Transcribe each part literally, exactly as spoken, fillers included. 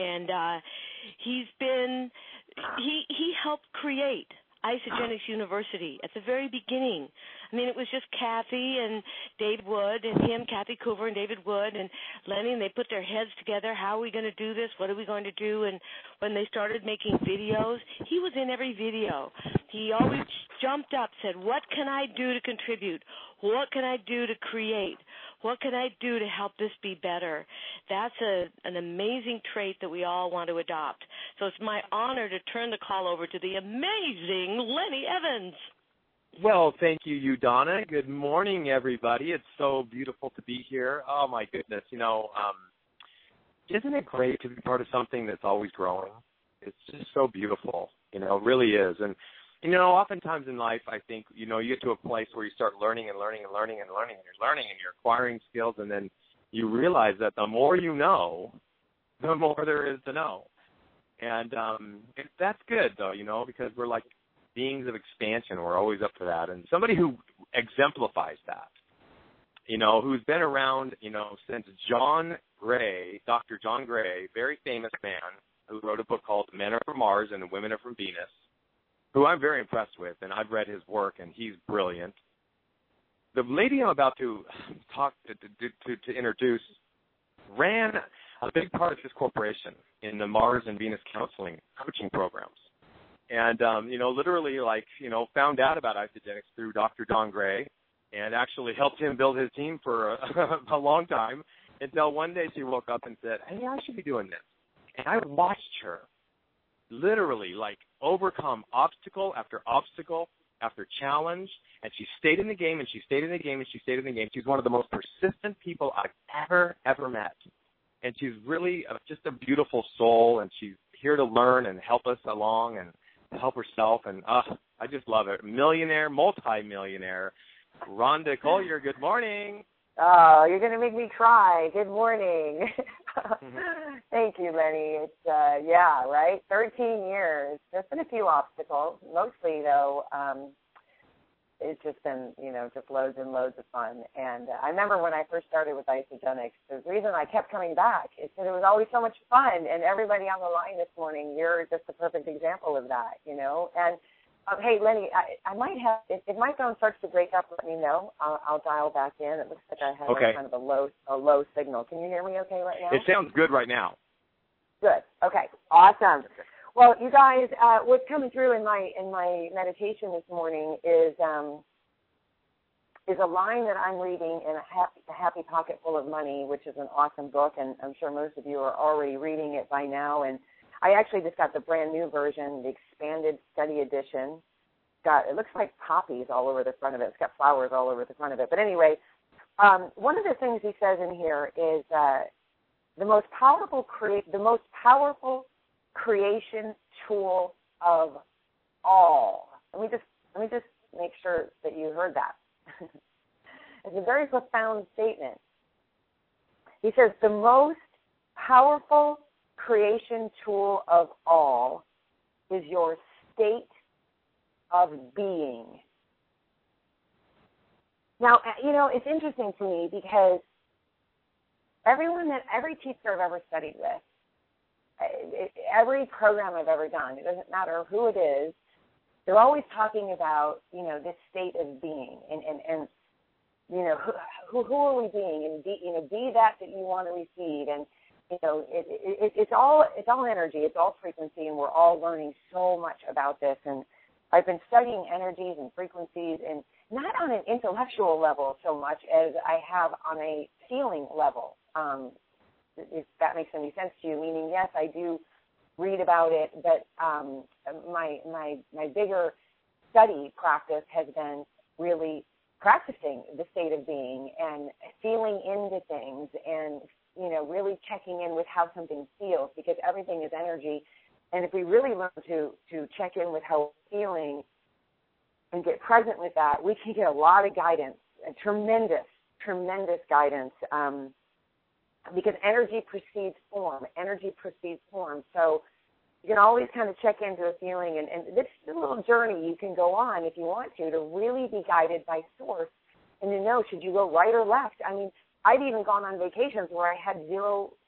And uh, he's been, he, he helped create Isagenix University at the very beginning. I mean, it was just Kathy and David Wood and him, Kathy Coover and David Wood and Lenny, and they put their heads together. How are we going to do this? What are we going to do? And when they started making videos, he was in every video. He always jumped up, said, what can I do to contribute? What can I do to create? What can I do to help this be better? That's a, an amazing trait that we all want to adopt. So it's my honor to turn the call over to the amazing Lenny Evans. Well, thank you, Udonna. Good morning, everybody. It's so beautiful to be here. Oh, my goodness. You know, um, isn't it great to be part of something that's always growing? It's just so beautiful. You know, it really is. And, you know, oftentimes in life, I think, you know, you get to a place where you start learning and learning and learning and learning, and you're learning and you're acquiring skills, and then you realize that the more you know, the more there is to know. And um, it, that's good, though, you know, because we're like beings of expansion. We're always up for that. And somebody who exemplifies that, you know, who's been around, you know, since John Gray, Doctor John Gray, very famous man who wrote a book called Men Are From Mars and Women Are From Venus, who I'm very impressed with, and I've read his work, and he's brilliant. The lady I'm about to talk to, to, to, to introduce ran a big part of his corporation in the Mars and Venus counseling coaching programs. And, um, you know, literally, like, you know, found out about Isagenix through Doctor John Gray and actually helped him build his team for a, a long time until one day she woke up and said, hey, I should be doing this. And I watched her literally, like, overcome obstacle after obstacle after challenge, and she stayed in the game, and she stayed in the game, and she stayed in the game. She's one of the most persistent people I've ever, ever met. And she's really a, just a beautiful soul, and she's here to learn and help us along and help herself. And uh, I just love it. Millionaire, multi-millionaire, Rhonda Collier, good morning. Oh, you're going to make me cry. Good morning. Thank you, Lenny. It's, uh, yeah, right? thirteen years. There's been a few obstacles. Mostly, though, um, it's just been, you know, just loads and loads of fun. And uh, I remember when I first started with Isagenix, the reason I kept coming back is that it was always so much fun. And everybody on the line this morning, you're just a perfect example of that, you know. And Um, hey, Lenny, I, I might have, if, if my phone starts to break up, let me know. I'll, I'll dial back in. It looks like I have okay. a, kind of a low a low signal. Can you hear me okay right now? It sounds good right now. Good. Okay. Awesome. Okay. Well, you guys, uh, what's coming through in my in my meditation this morning is um, is a line that I'm reading in a happy, a happy Pocket Full of Money, which is an awesome book, and I'm sure most of you are already reading it by now. And I actually just got the brand new version, the expanded study edition. Got it looks like poppies all over the front of it. It's got flowers all over the front of it. But anyway, um, one of the things he says in here is uh, the most powerful crea- the most powerful creation tool of all. Let me just let me just make sure that you heard that. It's a very profound statement. He says the most powerful creation tool of all is your state of being. Now, you know, it's interesting to me because everyone that, every teacher I've ever studied with, every program I've ever done, it doesn't matter who it is, they're always talking about, you know, this state of being and, and, and you know, who, who are we being? And be, you know, be that that you want to receive. And you know, it, it, it's all it's all energy, it's all frequency, and we're all learning so much about this. And I've been studying energies and frequencies, and not on an intellectual level so much as I have on a feeling level. Um, if that makes any sense to you, meaning yes, I do read about it, but um, my my my bigger study practice has been really practicing the state of being and feeling into things and you know, really checking in with how something feels, because everything is energy. And if we really learn to, to check in with how we're feeling and get present with that, we can get a lot of guidance, a tremendous, tremendous guidance, um, because energy precedes form. Energy precedes form. So you can always kind of check into a feeling, and, and this is a little journey you can go on if you want to, to really be guided by source and to know, should you go right or left? I mean, I've even gone on vacations where I had zero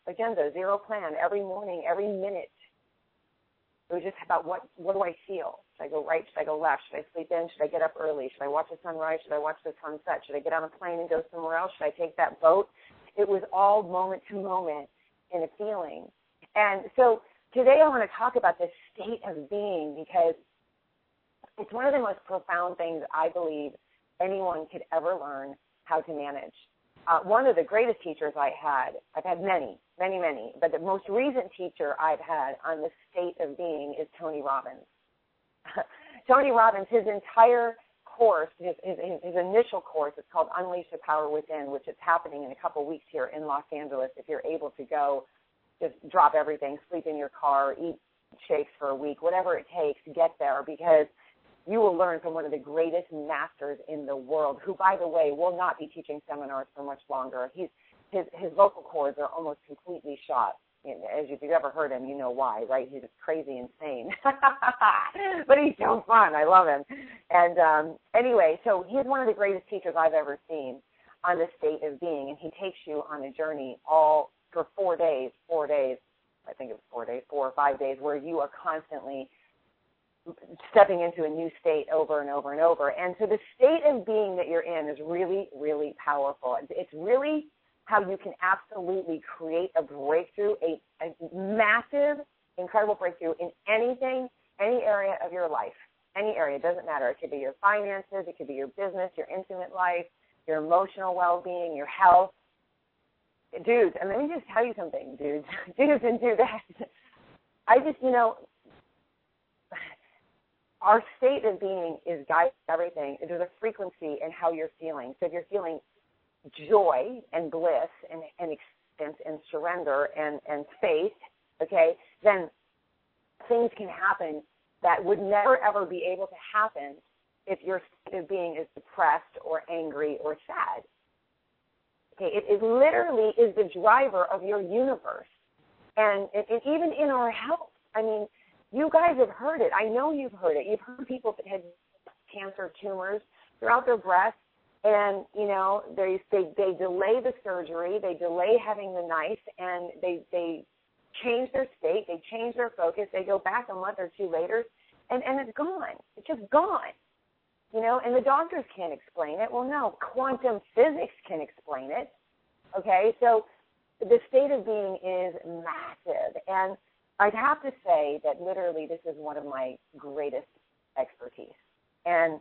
agenda, zero plan, every morning, every minute. It was just about what, what do I feel? Should I go right? Should I go left? Should I sleep in? Should I get up early? Should I watch the sunrise? Should I watch the sunset? Should I get on a plane and go somewhere else? Should I take that boat? It was all moment to moment in a feeling. And so today I want to talk about this state of being because it's one of the most profound things I believe anyone could ever learn how to manage. Uh, one of the greatest teachers I had, I've had many, many, many, but the most recent teacher I've had on the state of being is Tony Robbins. Tony Robbins, his entire course, his, his, his initial course, it's called Unleash the Power Within, which is happening in a couple weeks here in Los Angeles. If you're able to go, just drop everything, sleep in your car, eat shakes for a week, whatever it takes to get there, because you will learn from one of the greatest masters in the world, who, by the way, will not be teaching seminars for much longer. He's, his, his vocal cords are almost completely shot. As if you've ever heard him, you know why, right? He's just crazy insane. But he's so fun. I love him. And um, anyway, so he's one of the greatest teachers I've ever seen on the state of being, and he takes you on a journey all for four days, four days, I think it was four days, four or five days, where you are constantly stepping into a new state over and over and over. And so the state of being that you're in is really, really powerful. It's really how you can absolutely create a breakthrough, a, a massive, incredible breakthrough in anything, any area of your life. Any area, it doesn't matter. It could be your finances, it could be your business, your intimate life, your emotional well-being, your health. Dudes, and let me just tell you something, dudes. Dudes and dudettes. I just, you know, our state of being is guiding everything. There's a frequency in how you're feeling. So if you're feeling joy and bliss and, and acceptance and surrender and, and faith, okay, then things can happen that would never, ever be able to happen if your state of being is depressed or angry or sad. Okay, it, it literally is the driver of your universe. And it, it, even in our health, I mean, you guys have heard it. I know you've heard it. You've heard people that had cancer tumors throughout their breast, and, you know, they, they, they delay the surgery, they delay having the knife, and they, they change their state, they change their focus, they go back a month or two later, and, and it's gone. It's just gone. You know, and the doctors can't explain it. Well, no, quantum physics can explain it. Okay, so the state of being is massive, and I'd have to say that literally this is one of my greatest expertise, and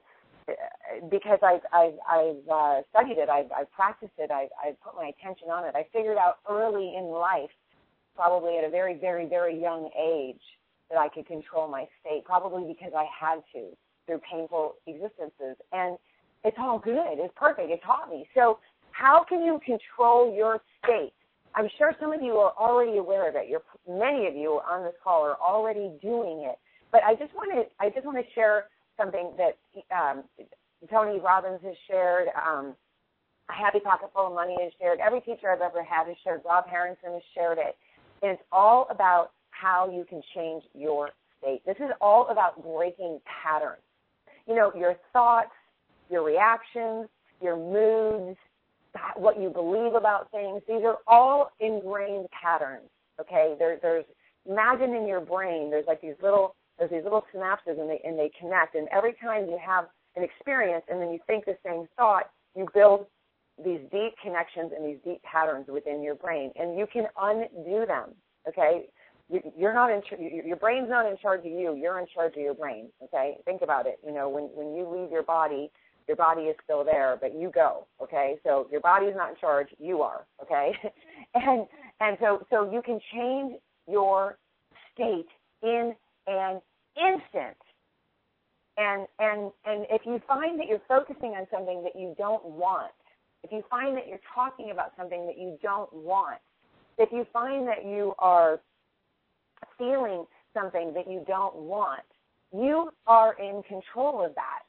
because I've, I've, I've uh, studied it, I've, I've practiced it, I've, I've put my attention on it, I figured out early in life, probably at a very, very, very young age, that I could control my state, probably because I had to through painful existences, and it's all good, it's perfect, it taught me. So how can you control your state? I'm sure some of you are already aware of it. You're, many of you on this call are already doing it. But I just want to I just want to share something that um, Tony Robbins has shared. Um, Happy Pocket Full of Money has shared. Every teacher I've ever had has shared. Rob Harrison has shared it. And it's all about how you can change your state. This is all about breaking patterns. You know, your thoughts, your reactions, your moods, what you believe about things, these are all ingrained patterns, okay? There, there's, imagine in your brain, there's like these little, there's these little synapses and they, and they connect, and every time you have an experience and then you think the same thought, you build these deep connections and these deep patterns within your brain, and you can undo them, okay? You're not in, your brain's not in charge of you, you're in charge of your brain, okay? Think about it, you know, when, when you leave your body, your body is still there, but you go, okay? So your body is not in charge, you are, okay? and and so, so you can change your state in an instant. And, and, and if you find that you're focusing on something that you don't want, if you find that you're talking about something that you don't want, if you find that you are feeling something that you don't want, you are in control of that.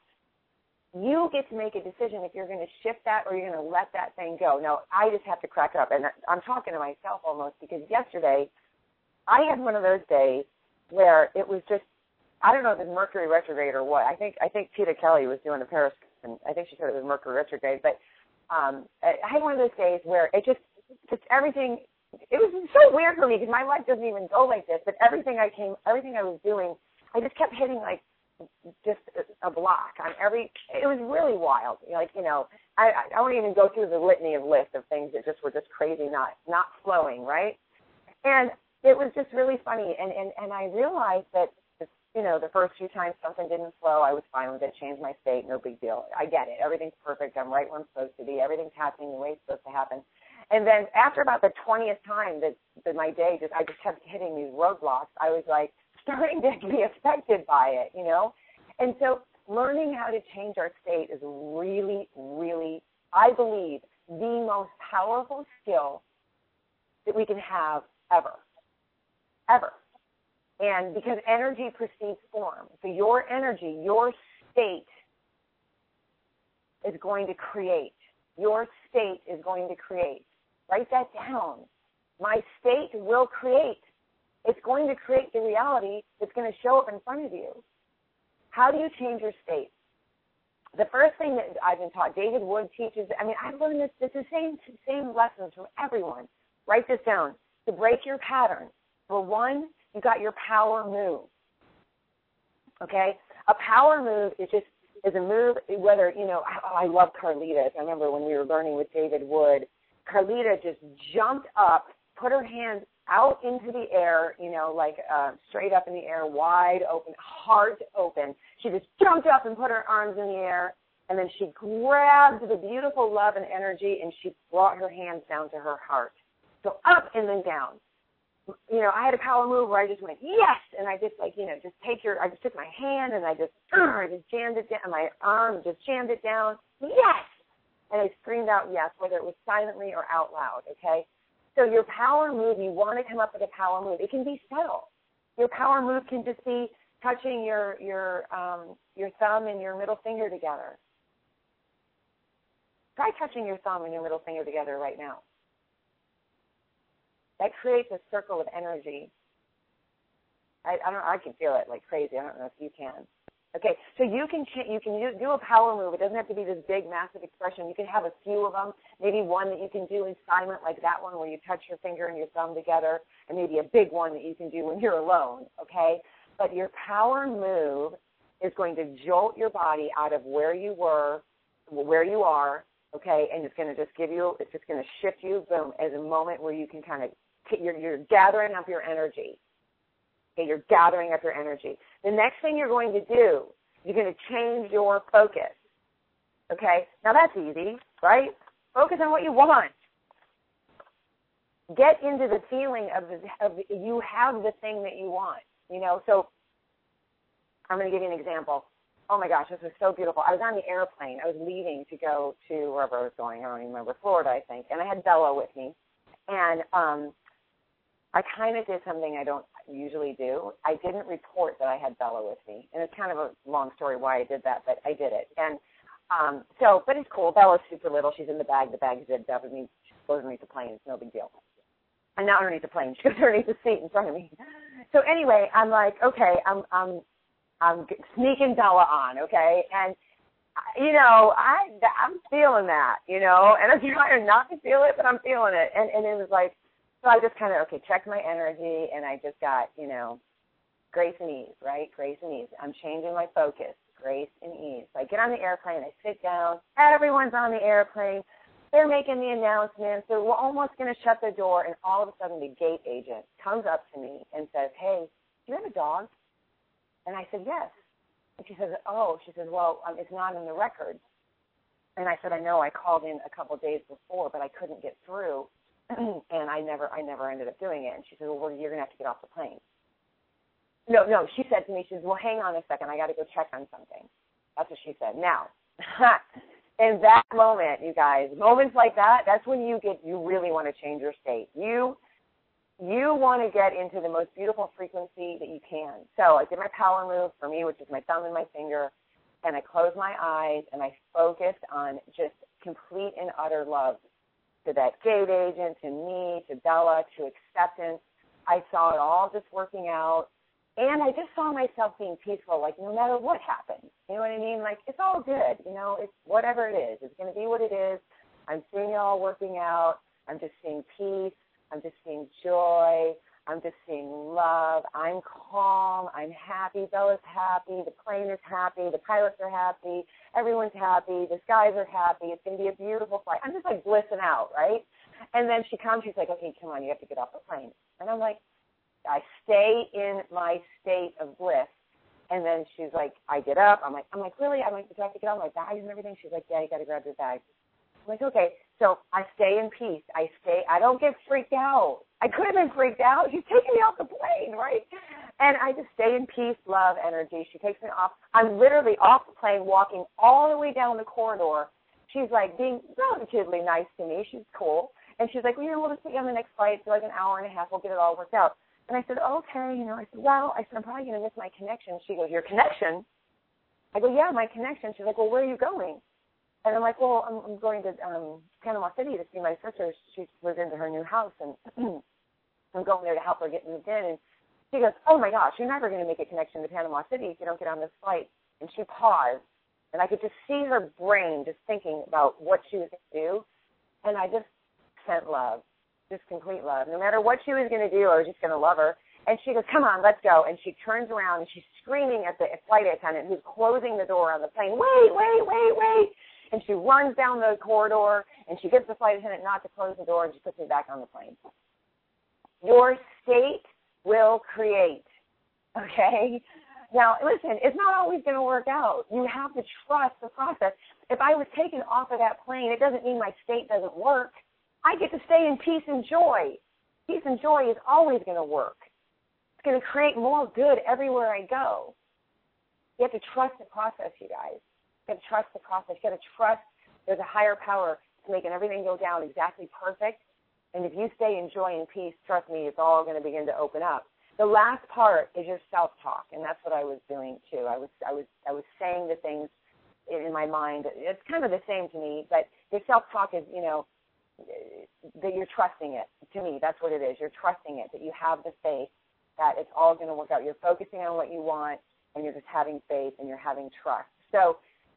You get to make a decision if you're going to shift that or you're going to let that thing go. Now, I just have to crack up, and I'm talking to myself almost, because yesterday I had one of those days where it was just, I don't know if it's Mercury retrograde or what. I think I think Tita Kelly was doing a Periscope, and I think she said it was Mercury retrograde. But um, I had one of those days where it just, just everything it was so weird for me because my life doesn't even go like this. But everything I came, everything I was doing, I just kept hitting like just a block on every. It was really wild. Like you know, I I won't even go through the litany of list of things that just were just crazy, not not flowing right. And it was just really funny. And and and I realized that. You know, the first few times something didn't flow, I was fine with it, changed my state, no big deal. I get it. Everything's perfect. I'm right where I'm supposed to be. Everything's happening the way it's supposed to happen. And then after about the twentieth time that, that my day just, I just kept hitting these roadblocks, I was like starting to be affected by it, you know? And so learning how to change our state is really, really, I believe, the most powerful skill that we can have ever, ever. And because energy precedes form, so your energy, your state is going to create. Your state is going to create. Write that down. My state will create. It's going to create the reality that's going to show up in front of you. How do you change your state? The first thing that I've been taught, David Wood teaches, I mean, I've learned this, it's the same, same lessons from everyone. Write this down. To break your pattern, for one, you got your power move, okay? A power move is just is a move, whether, you know, I, I love Carlitas. I remember when we were learning with David Wood, Carlita just jumped up, put her hands out into the air, you know, like uh, straight up in the air, wide open, heart open. She just jumped up and put her arms in the air, and then she grabbed the beautiful love and energy, and she brought her hands down to her heart. So up and then down. You know, I had a power move where I just went, yes, and I just like, you know, just take your, I just took my hand and I just, uh, I just jammed it down, my arm just jammed it down, yes, and I screamed out yes, whether it was silently or out loud, okay? So your power move, you want to come up with a power move. It can be subtle. Your power move can just be touching your your um, your thumb and your middle finger together. Try touching your thumb and your middle finger together right now. That creates a circle of energy. I, I don't. I can feel it like crazy. I don't know if you can. Okay, so you can ch- you can do a power move. It doesn't have to be this big, massive expression. You can have a few of them. Maybe one that you can do in silent, like that one where you touch your finger and your thumb together, and maybe a big one that you can do when you're alone. Okay, but your power move is going to jolt your body out of where you were, where you are. Okay, and it's going to just give you. It's just going to shift you, boom, as a moment where you can kind of. You're, you're gathering up your energy. Okay, you're gathering up your energy. The next thing you're going to do, you're going to change your focus. Okay, now that's easy, right? Focus on what you want. Get into the feeling of, the, of the, you have the thing that you want. You know, so I'm going to give you an example. Oh my gosh, this was so beautiful. I was on the airplane. I was leaving to go to wherever I was going. I don't even remember, Florida, I think. And I had Bella with me. And um, I kind of did something I don't usually do. I didn't report that I had Bella with me. And it's kind of a long story why I did that, but I did it. And um, so, but it's cool. Bella's super little. She's in the bag. The bag's zipped up. It means she goes underneath the plane. It's no big deal. And not underneath the plane. She goes underneath the seat in front of me. So anyway, I'm like, okay, I'm I'm I'm sneaking Bella on, okay? And, you know, I, I'm feeling that, you know, and I'm trying not to feel it, but I'm feeling it. And, and it was like, so I just kind of, okay, checked my energy, and I just got, you know, grace and ease, right? Grace and ease. I'm changing my focus, grace and ease. So I get on the airplane, I sit down, everyone's on the airplane, they're making the announcements, so we're almost going to shut the door, and all of a sudden the gate agent comes up to me and says, hey, do you have a dog? And I said, yes. And she says, oh, she says, well, um, it's not in the record. And I said, I know, I called in a couple of days before, but I couldn't get through. And I never I never ended up doing it. And she said, well, you're going to have to get off the plane. No, no, she said to me, she said, well, hang on a second. I got to go check on something. That's what she said. Now, in that moment, you guys, moments like that, that's when you get, you really want to change your state. You, you want to get into the most beautiful frequency that you can. So I did my power move for me, which is my thumb and my finger, and I closed my eyes, and I focused on just complete and utter love. To that gate agent, to me, to Bella, to acceptance. I saw it all just working out. And I just saw myself being peaceful, like no matter what happens. You know what I mean? Like, it's all good. You know, it's whatever it is. It's going to be what it is. I'm seeing it all working out. I'm just seeing peace. I'm just seeing joy. I'm just seeing love. I'm calm. I'm happy. Bella's happy. The plane is happy. The pilots are happy. Everyone's happy. The skies are happy. It's going to be a beautiful flight. I'm just like blissing out, right? And then she comes. She's like, okay, come on, you have to get off the plane. And I'm like, I stay in my state of bliss. And then she's like, I get up. I'm like, I'm like, really? I'm like, do I have to get out my bags and everything? She's like, yeah, you got to grab your bags. I'm like, okay. So I stay in peace. I stay. I don't get freaked out. I could have been freaked out. She's taking me off the plane, right? And I just stay in peace, love, energy. She takes me off. I'm literally off the plane, walking all the way down the corridor. She's like being relatively nice to me. She's cool. And she's like, well, you know, we'll just put you on the next flight. It's like an hour and a half. We'll get it all worked out. And I said, okay. You know, I said, well, I said, I'm probably going to miss my connection. She goes, your connection? I go, yeah, my connection. She's like, well, where are you going? And I'm like, well, I'm, I'm going to um, Panama City to see my sister. She was into her new house, and I'm going there to help her get moved in. And she goes, oh, my gosh, you're never going to make a connection to Panama City if you don't get on this flight. And she paused, and I could just see her brain just thinking about what she was going to do. And I just sent love, just complete love. No matter what she was going to do, I was just going to love her. And she goes, come on, let's go. And she turns around, and she's screaming at the flight attendant who's closing the door on the plane, wait, wait, wait, wait. And she runs down the corridor, and she gets the flight attendant not to close the door, and she puts me back on the plane. Your state will create, okay? Now, listen, it's not always going to work out. You have to trust the process. If I was taken off of that plane, it doesn't mean my state doesn't work. I get to stay in peace and joy. Peace and joy is always going to work. It's going to create more good everywhere I go. You have to trust the process, you guys. You got to trust the process. You got to trust there's a higher power to making everything go down exactly perfect. And if you stay in joy and peace, trust me, it's all going to begin to open up. The last part is your self-talk, and that's what I was doing too. I was I was I was saying the things in my mind. It's kind of the same to me, but your self-talk is, you know, that you're trusting it. To me, that's what it is. You're trusting it, that you have the faith that it's all going to work out. You're focusing on what you want, and you're just having faith, and you're having trust. So,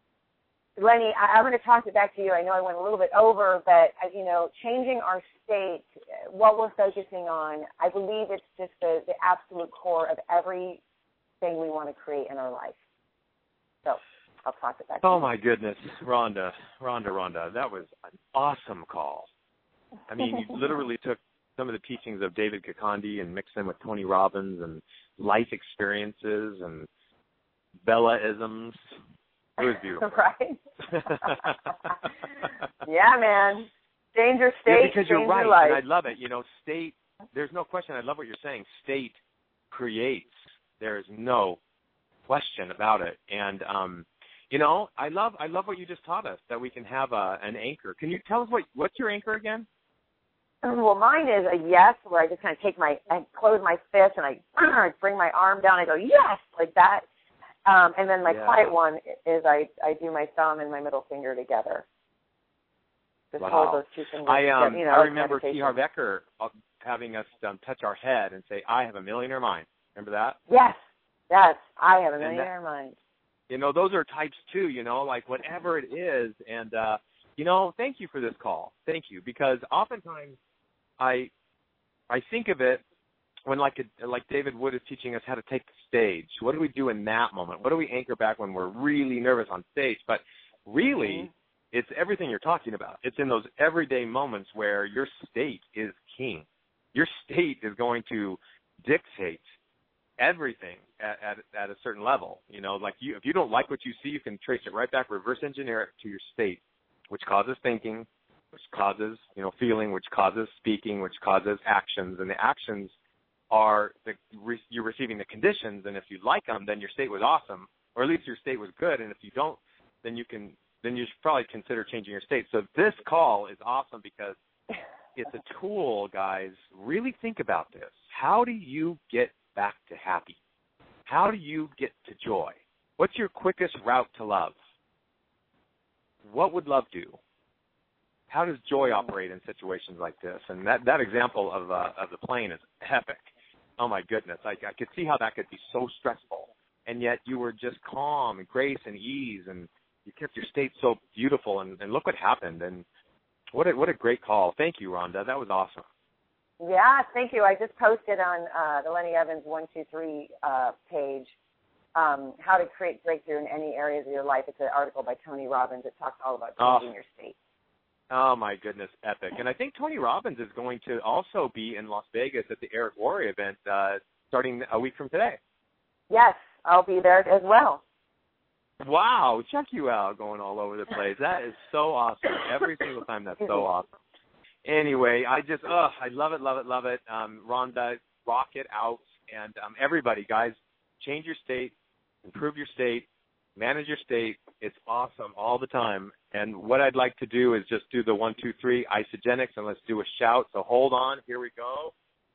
Lenny, I, I'm going to toss it back to you. I know I went a little bit over, but, uh, you know, changing our state, what we're focusing on, I believe it's just the, the absolute core of everything we want to create in our life. So I'll toss it back to oh, you. Oh, my goodness. Rhonda, Rhonda, Rhonda, that was an awesome call. I mean, you literally took some of the teachings of David Kakandi and mixed them with Tony Robbins and life experiences and Bella-isms. It was beautiful. Right? Yeah, man. Danger state, yeah, because you're right, life. and I love it. You know, state, there's no question. I love what you're saying. State creates. There is no question about it. And, um, you know, I love I love what you just taught us, that we can have a, an anchor. Can you tell us what what's your anchor again? Well, mine is a yes, where I just kind of take my, I close my fist and I, I bring my arm down and I go, yes, like that. Um, and then my yeah. quiet one is I, I do my thumb and my middle finger together. Just wow. hold those two fingers I, um, together. You know, I like remember T. meditation. Harv Eker having us um, touch our head and say, I have a millionaire mind. Remember that? Yes, yes, I have a And millionaire that, mind. You know, those are types too, you know, like whatever it is. And, uh, you know, thank you for this call. Thank you. Because oftentimes I I think of it when like a, like David Wood is teaching us how to take the stage. What do we do in that moment? What do we anchor back when we're really nervous on stage? But really, mm-hmm. it's everything you're talking about. It's in those everyday moments where your state is king. Your state is going to dictate everything at, at, at a certain level. You know, like you, if you don't like what you see, you can trace it right back, reverse engineer it to your state, which causes thinking, which causes, you know, feeling, which causes speaking, which causes actions. And the actions are the, re, you're receiving the conditions, and if you like them, then your state was awesome, or at least your state was good. And if you don't, then you can, then you should probably consider changing your state. So this call is awesome because it's a tool, guys. Really think about this. How do you get back to happy? How do you get to joy? What's your quickest route to love? What would love do? How does joy operate in situations like this? And that, that example of uh, of the plane is epic. Oh, my goodness. I, I could see how that could be so stressful. And yet you were just calm and grace and ease, and you kept your state so beautiful. And, and look what happened. And what a, what a great call. Thank you, Rhonda. That was awesome. Yeah, thank you. I just posted on uh, the Lenny Evans one two three uh, page um, how to create breakthrough in any areas of your life. It's an article by Tony Robbins. It talks all about changing oh. your state. Oh, my goodness, epic. And I think Tony Robbins is going to also be in Las Vegas at the Eric Worre event uh, starting a week from today. Yes, I'll be there as well. Wow, check you out going all over the place. That is so awesome. Every single time, that's so awesome. Anyway, I just, oh, I love it, love it, love it. Um, Rhonda, rock it out. And um, everybody, guys, change your state, improve your state, manage your state. It's awesome all the time. And what I'd like to do is just do the one, two, three, Isagenix, and let's do a shout. So hold on. Here we go.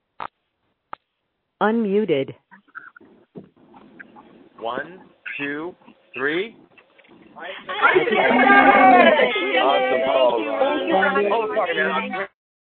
Unmuted. One, two, three. Isagenix! Awesome. Oh, oh, sorry, man.